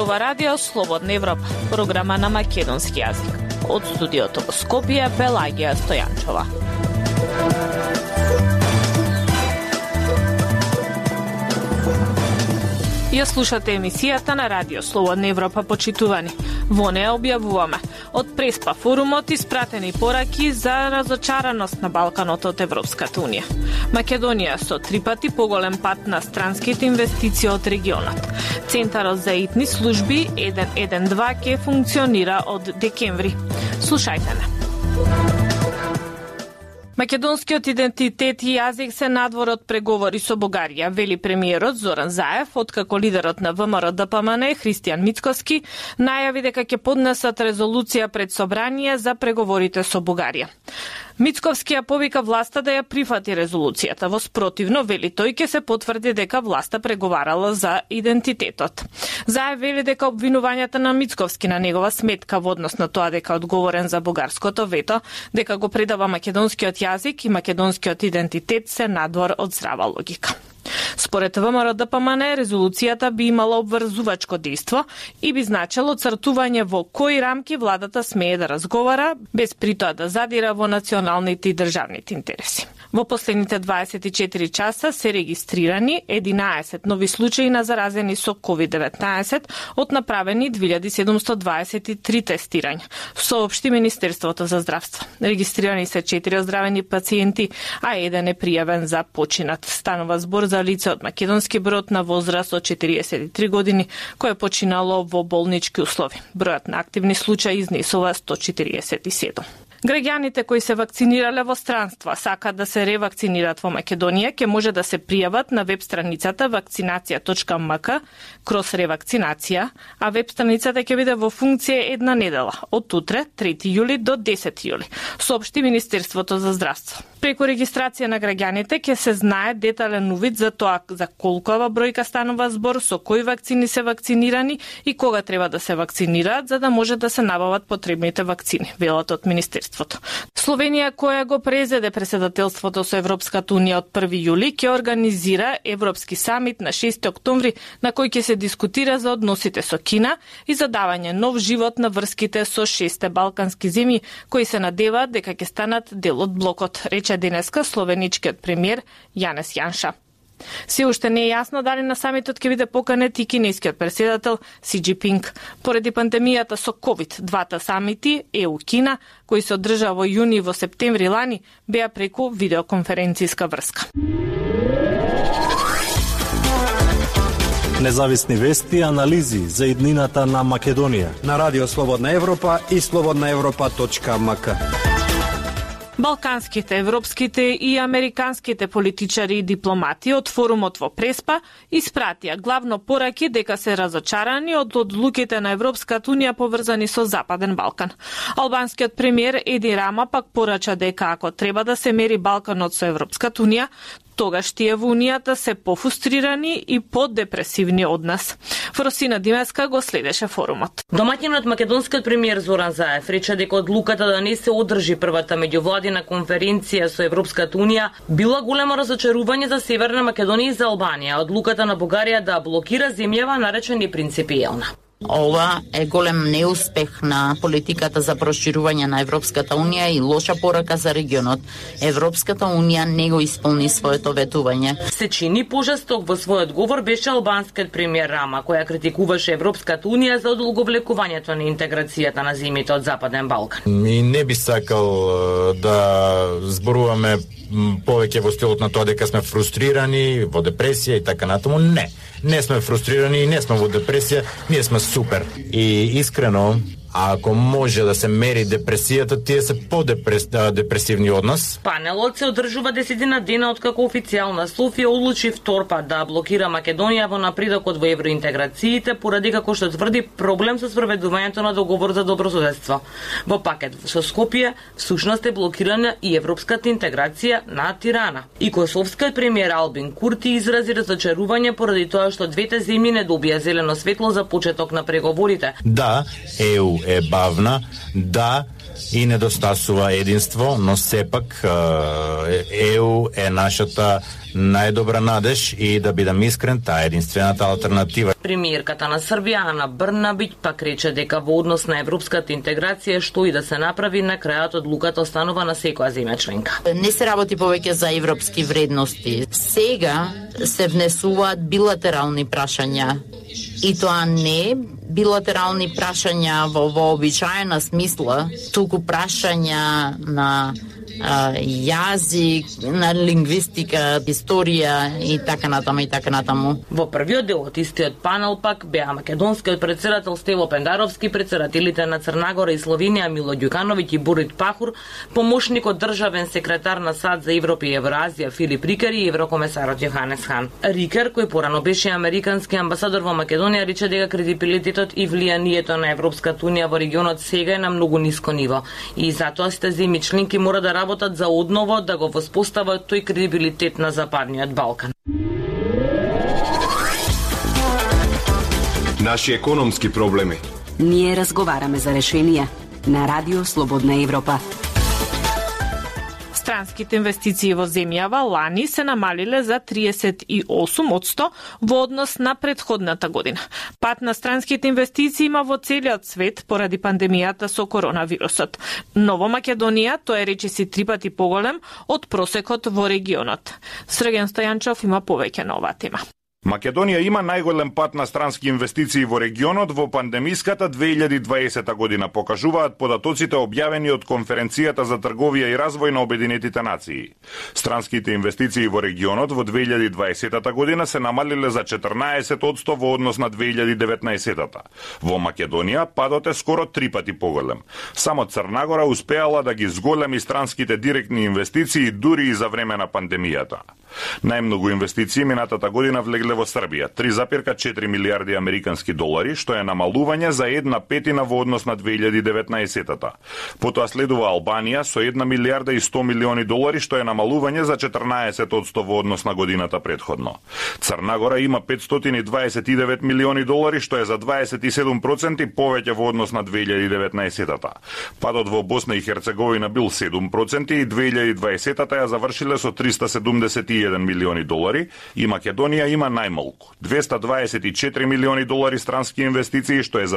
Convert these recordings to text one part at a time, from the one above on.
ова радио Слободна Европа, програма на македонски јазик. Од студиото во Скопје, Пелагија Стојанчова. Ја слушате емисијата на радио Слободна Европа, почитувани. Во неја објавуваме од Преспа форумот испратени пораки за разочараност на Балканот од Европската Унија. Македонија со 3 пати поголем пат на странските инвестиции од регионот. Центарот за итни служби 112 ќе функционира од декември. Слушајте не. Македонскиот идентитет и јазик се надвор од преговори со Бугарија, вели премиерот Зоран Заев, откако лидерот на ВМРО-ДПМН Христијан Мицкоски најави дека ќе поднесат резолуција пред собрание за преговорите со Бугарија. Мицковски ја повика власта да ја прифати резолуцијата, во спротивно, вели тој, ќе се потврди дека власта преговарала за идентитетот. Заев вели дека обвинувањата на Мицковски на негова сметка во однос на тоа дека одговорен за бугарското вето, дека го предава македонскиот јазик и македонскиот идентитет се надвор од здрава логика. Според ВМРО-ДПМН, резолуцијата би имала обврзувачко дејство и би значело цртување во кои рамки владата смее да разговара, без при тоа да задира во националните и државните интереси. Во последните 24 часа се регистрирани 11 нови случаи на заразени со COVID-19 од направени 2723 тестирања, соопшти Министерството за здравство. Регистрирани се 4 оздравени пациенти, а 1 е пријавен за починат. Станува збор за лице од македонски брод на возраст од 43 години, кој е починало во болнички услови. Бројот на активни случаи изнесува 147. Граѓаните кои се вакцинирале во странство, сакаат да се ревакцинират во Македонија, ќе може да се пријават на веб страницата vakcinacija.mk/ревакцинација, а веб страницата ќе биде во функција една недела, од утре, 3 јули до 10 јули, соопшти Министерството за здравство. Преку регистрација на граѓаните ќе се знае детален увид за тоа за колкова бројка станува збор, со кои вакцини се вакцинирани и кога треба да се вакцинираат, за да може да се набават потребните вакцини, велат од Министерството. Словенија, која го презеде претседателството со Европската Унија од 1 јули, ќе организира Европски самит на 6 октомври, на кој ќе се дискутира за односите со Кина и за давање нов живот на врските со 6 балкански земји, кои се надеваат дека ќе станат дел од блокот, рече денеска словеничкиот премиер Јанес Јанша. Се уште не е јасно дали на самитот ќе биде поканет и кинескиот претседател Си Џинпинг. Поради пандемијата со ковид, двата самити ЕУ-Кина, кои се одржаа во јуни и во септември лани, беа преку видеоконференцијска врска. Независни вести и анализи за иднината на Македонија на Радио Слободна Европа и slobodnaevropa.mk. Балканските, европските и американските политичари и дипломати од форумот во Преспа испратија главно пораки дека се разочарани од одлуките на Европската Унија поврзани со Западен Балкан. Албанскиот премиер Еди Рама пак порача дека ако треба да се мери Балканот со Европската Унија, тогаш тие во Унијата се пофрустрирани и подепресивни од нас. Фросина Димеска го следеше форумот. Домаќинот македонскиот премиер Зоран Заев рече дека одлуката да не се одржи првата меѓувладина конференција со Европската Унија била големо разочарување за Северна Македонија и за Албанија. Одлуката на Бугарија да блокира земјава наречена непринципиелна. Ова е голем неуспех на политиката за проширување на Европската Унија и лоша порака за регионот. Европската Унија не го исполни своето ветување. Се чини пожесток во својот говор беше албанскиот премиер Рама, која критикуваше Европската Унија за одолговлекувањето на интеграцијата на земјите од Западен Балкан. И не би сакал да зборуваме повеќе во стилот на тоа дека сме фрустрирани, во депресија и така натаму. Не сме фрустрирани и не сме во депресија, ние сме супер. И искрено, ако може да се мери депресијата, тие се по-депресивни од нас. Панелот се одржува 10 дена откако официјална Софија одлучи втор пат да блокира Македонија во напредокот во евроинтеграциите, поради како што тврди проблем со спроведувањето на договор за добрососедство. Во пакет со Скопје всушност е блокирана и европската интеграција на Тирана. И косовскиот премиер Албин Курти изрази разочарување поради тоа што двете земји не добија зелено светло за почеток на преговорите. Да, ЕУ е бавна, да, и недостасува единство, но сепак ЕУ е нашата најдобра надеж и да бидам искрен, таа е единствената алтернатива. Премиерката на Србија Ана Брнабиќ пак рече дека во однос на европската интеграција што и да се направи, на крајот одлуката останува на секоја земја членка. Не се работи повеќе за европски вредности. Сега се внесуваат билатерални прашања. И тоа не билатерални прашања во вообичаена смисла, туку прашања на јазик, на лингвистика, историја и така натаму. Во првиот дел од истиот панел пак беа македонскиот председател Стево Пендаровски, председателите на Црнагора и Словенија Мило Ѓукановиќ и Бурит Пахур, помошникот државен секретар на САД за Европа и Евразија Филип Рикер и еврокомесарот Јоханес Хан. Рикер, кој порано беше американски амбасадор во Македонија, рече дека кредибилитетот и влијанието на Европската унија во регионот сега е на многу ниско ниво и затоа сите земји членки мора да работат за одново да го воспостават тој кредибилитет на Западниот Балкан. Наши економски проблеми. Ние разговараме за решенија на Радио Слободна Европа. Странските инвестиции во земјава лани се намалиле за 38% во однос на претходната година. Пат на странските инвестиции има во целиот свет поради пандемијата со коронавирусот. Но во Македонија тој е речиси 3 пати поголем од просекот во регионот. Срген Стојанчов има повеќе на оваа тема. Македонија има најголем пат на странски инвестиции во регионот во пандемиската 2020 година, покажуваат податоците објавени од Конференцијата за трговија и развој на Обединетите нации. Странските инвестиции во регионот во 2020 година се намалиле за 14% во однос на 2019. Во Македонија падот е скоро 3 пати поголем. Само Црнагора успеала да ги зголеми странските директни инвестиции дури и за време на пандемијата. Најмногу инвестиции минатата година влегле во Србија, 3,4 милиарди американски долари, што е намалување за 1/5 во однос на 2019. Потоа следува Албанија со 1 милиарда и 100 милиони долари, што е намалување за 14% во однос на годината претходно. Црнагора има 529 милиони долари, што е за 27% повеќе во однос на 2019. Падот во Босна и Херцеговина бил 7% и 2020 ја завршиле со 371 милиони долари и Македонија има најмалку 224 милиони долари странски инвестиции, што е за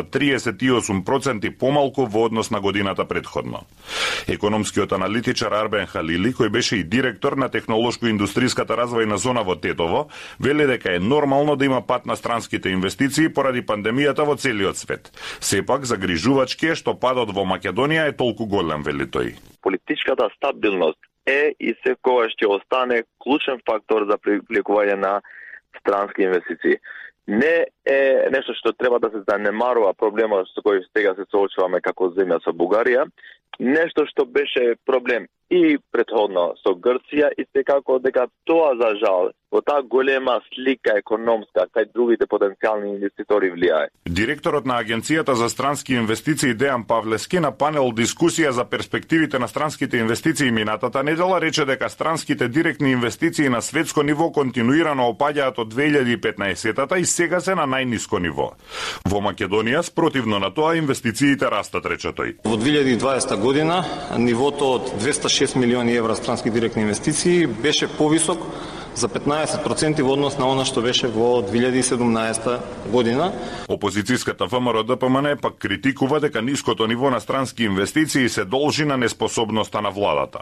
38% помалку во однос на годината претходно. Економскиот аналитичар Арбен Халили, кој беше и директор на технолошко-индустријската развојна зона во Тетово, вели дека е нормално да има пат на странските инвестиции поради пандемијата во целиот свет. Сепак загрижувачки е што падот во Македонија е толку голем, вели тој. Политичката стабилност е и секогаш ќе остане клучен фактор за привлекување на странски инвестиции. Не е нешто што треба да се занемарува проблемот со кој сега се соочуваме како земја со Бугарија, нешто што беше проблем и претходно со Грција и секако дека тоа за жал во таа голема слика економска кај другите потенцијални инвеститори влијае. Директорот на Агенцијата за странски инвестиции Дејан Павлески на панел дискусија за перспективите на странските инвестиции минатата недела рече дека странските директни инвестиции на светско ниво континуирано опаѓаат од 2015-та и сега се на најниско ниво. Во Македонија, спротивно на тоа, инвестициите растат, рече тој. Во 2020 година нивото од 206 милиони евра странски директни инвестиции беше повисок за 15% во однос на она што беше во 2017 година. Опозицијската ВМРО ДПМН пак критикува дека ниското ниво на странски инвестиции се должи на неспособноста на владата.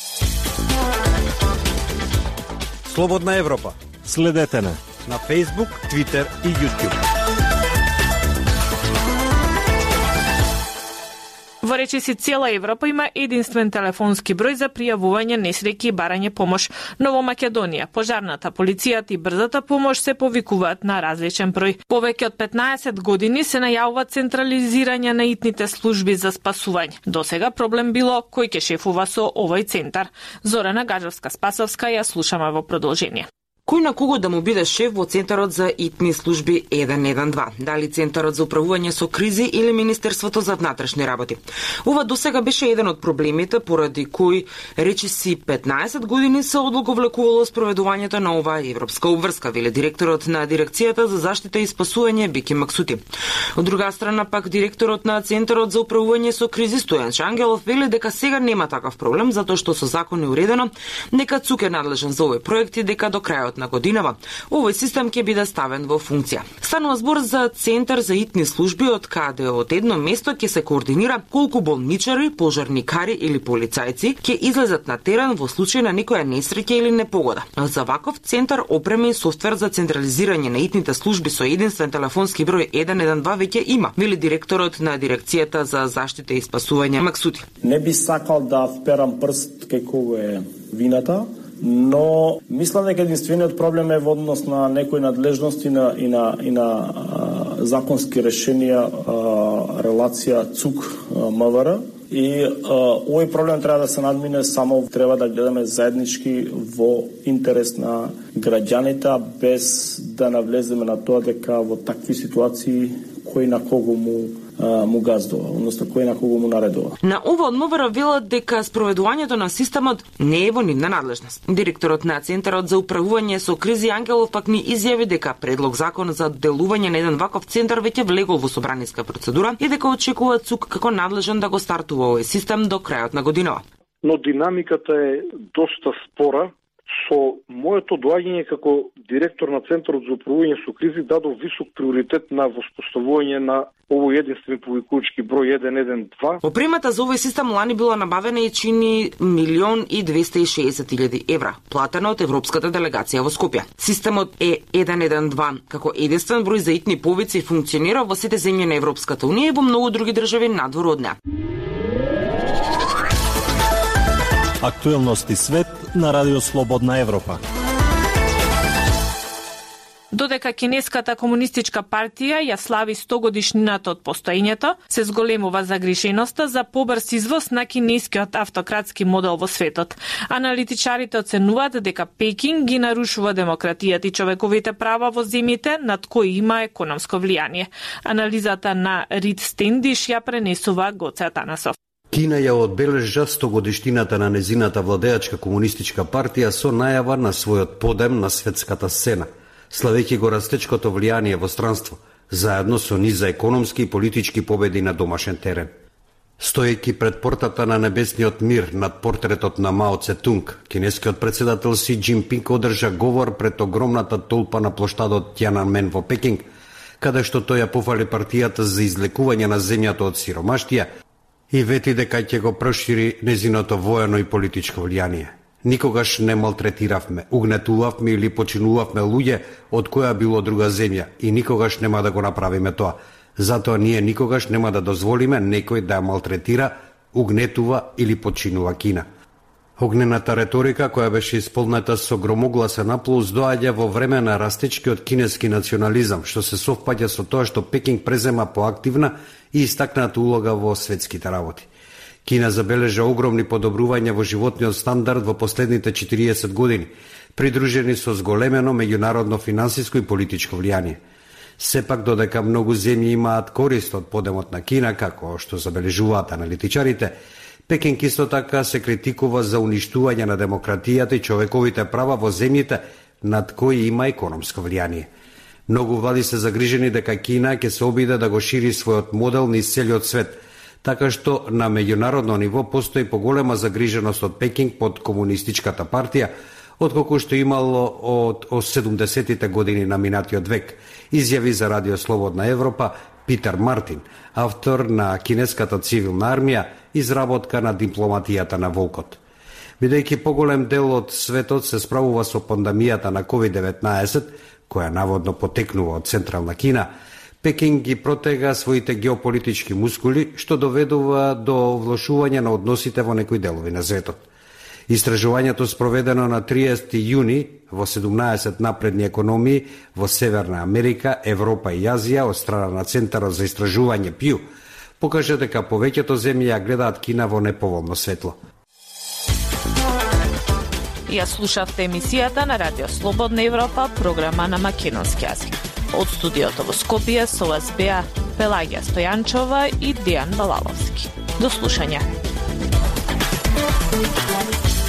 Слободна Европа. Следете на Facebook, Twitter и YouTube. Во речиси цела Европа има единствен телефонски број за пријавување несреќи и барање помош, но во Македонија пожарната, полицијата и брзата помош се повикуваат на различен број. Повеќе од 15 години се најавува централизирање на итните служби за спасување. Досега проблем било кој ќе шефува со овој центар. Зорана Гаджевска-Спасовска ја слушаме во продолжение. Кој на кого да му биде шеф во Центарот за итни служби 112? Дали Центарот за управување со кризи или Министерството за внатрешни работи? Ова досега беше еден од проблемите поради кој речиси 15 години се одлаговлекувало спроведувањето на оваа европска обврска, вели директорот на Дирекцијата за заштита и спасување Бики Максути. Од друга страна пак директорот на Центарот за управување со кризи Стојан Шангелов вели дека сега нема такав проблем затоа што со закон е уредено дека ЦУК е надлежен за овој проект и дека до крајот на годинава овој систем ќе биде ставен во функција. Станува збор за Центар за итни служби од каде од едно место ќе се координира колку болничари, пожарникари или полицајци ќе излезат на терен во случај на некоја несреќа или непогода. За ваков центар опрема и софтвер за централизирање на итните служби со единствен телефонски број 112 веќе има, вели директорот на Дирекцијата за заштита и спасување Максути. Не би сакал да вперам прст кај кого е вината, но мислам дека единствениот проблем е во однос на некои надлежности и на законски решенија, релација ЦУК МВР. И овој проблем треба да се надмине, само треба да гледаме заеднички во интерес на граѓаните, без да навлеземе на тоа дека во такви ситуации кој на кого му газдува, односно кој на кого му наредува. На ова од МВР велат дека спроведувањето на системот не е во нивна надлежност. Директорот на Центарот за управување со кризи Ангелов пак ни изјави дека предлог закон за делување на еден ваков центар веќе влегол во собраниска процедура и дека очекува ЦУК како надлежен да го стартува овој систем до крајот на годинава. Но динамиката е доста спора. Со моето доаѓање како директор на Центарот за управување со кризи дадов висок приоритет на воспоставување на овој единствен повикувачки број 112. Опремата за овој систем лани била набавена и чини 1.260.000 евра, платена од Европската делегација во Скопје. Системот е 112 како единствен број за итни повици функционира во сите земји на Европската унија и во многу други држави надвор од неа. Актуелности свет на Радио Слободна Европа. Додека Кинеската комунистичка партија ја слави 100 годишнината од постоењето, се зголемува загриженоста за побрз извоз на кинескиот автократски модел во светот. Аналитичарите оценуваат дека Пекинг ги нарушува демократијата и човековите права во земјите над кои има економско влијание. Анализата на Рид Стендиш ја пренесува Гоце Атанасов. Кина ја одбележа 100 годишнината на незината владеачка комунистичка партија со најава на својот подем на светската сцена, славејќи го растечкото влијание во странство, заедно со низ за економски и политички победи на домашен терен. Стоејќи пред портата на небесниот мир над портретот на Мао Цетунг, кинескиот председател Си Џинпинг одржа говор пред огромната толпа на плоштадот Тиананмен во Пекинг, каде што тој ја пофали партијата за излекување на земјата од сиромаштија и вети дека ќе го прошири незиното воено и политичко влијание. Никогаш не малтретиравме, угнетувавме или починувавме луѓе од која било друга земја и никогаш нема да го направиме тоа. Затоа ние никогаш нема да дозволиме некој да ја малтретира, угнетува или починува Кина. Огнената реторика која беше исполнета со громогласен аплауз доаѓа во време на растечкиот кинески национализам, што се совпаѓа со тоа што Пекинг презема поактивна и истакната улога во светските работи. Кина забележа огромни подобрувања во животниот стандард во последните 40 години, придружени со зголемено меѓународно финансиско и политичко влијание. Сепак, додека многу земји имаат корист од подемот на Кина, како што забележуваат аналитичарите, Пекинг исто така се критикува за уништување на демократијата и човековите права во земјите над кои има економско влијание. Многу влади се загрижени дека Кина ќе се обиде да го шири својот модел низ целиот свет, така што на меѓународно ниво постои поголема загриженост од Пекинг под комунистичката партија, отколку што имало од 70-тите години на минатиот век, изјави за Радио Слободна Европа Питер Мартин, автор на Кинеската цивилна армија, изработка на дипломатијата на волкот. Бидејќи поголем дел од светот се справува со пандемијата на COVID-19, која наводно потекнува од Централна Кина, Пекинг ги протега своите геополитички мускули, што доведува до влошување на односите во некои делови на светот. Истражувањето спроведено на 30 јуни во 17 напредни економии во Северна Америка, Европа и Азија од страна на Центарот за истражување Пју покажа дека повеќето земји ја гледаат Кина во неповолно светло. Ја слушавте емисијата на Радио Слободна Европа, програма на македонски јазик. Од студиото во Скопје со вас беа Пелагија Стојанчова и Дејан Балаловски. До слушање.